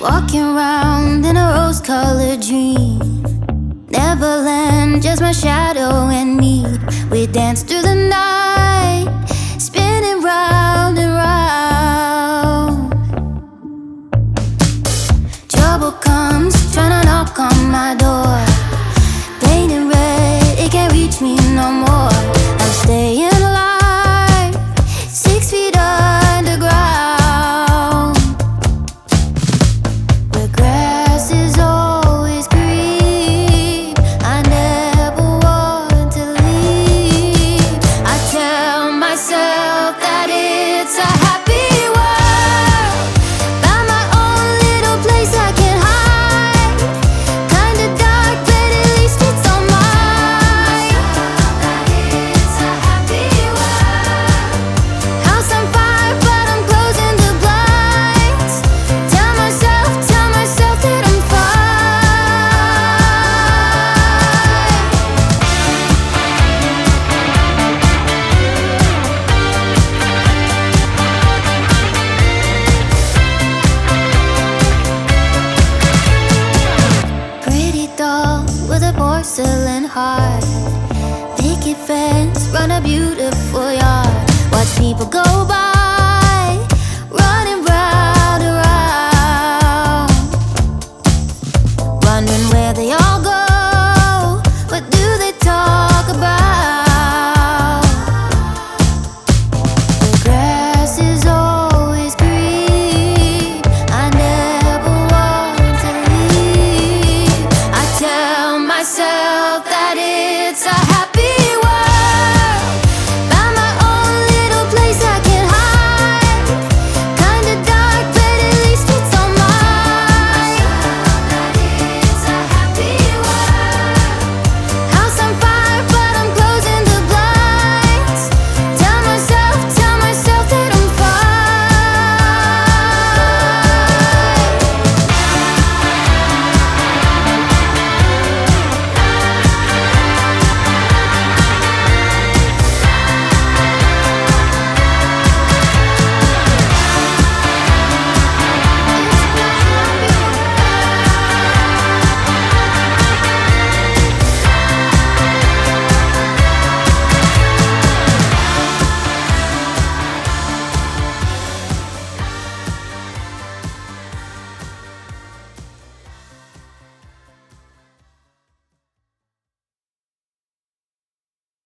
Walking around in a rose-colored dream. Neverland, just my shadow and me. We dance through the night, spinning round and round. Trouble comes, trying to knock on my door. Painted red, it can't reach me no more. I'm staying alive, 6 feet underground, where grass is always green. I never want to leave. I tell myself that it's a happy world. Found my own little place I can hide. Kinda dark, but at least it's all mine. That it's a happy world. House on fire, but I'm closing the blinds. Tell myself that I'm fine. Pretty doll with a porcelain heart. Picket fence, run a beautiful yard. Watch people go by.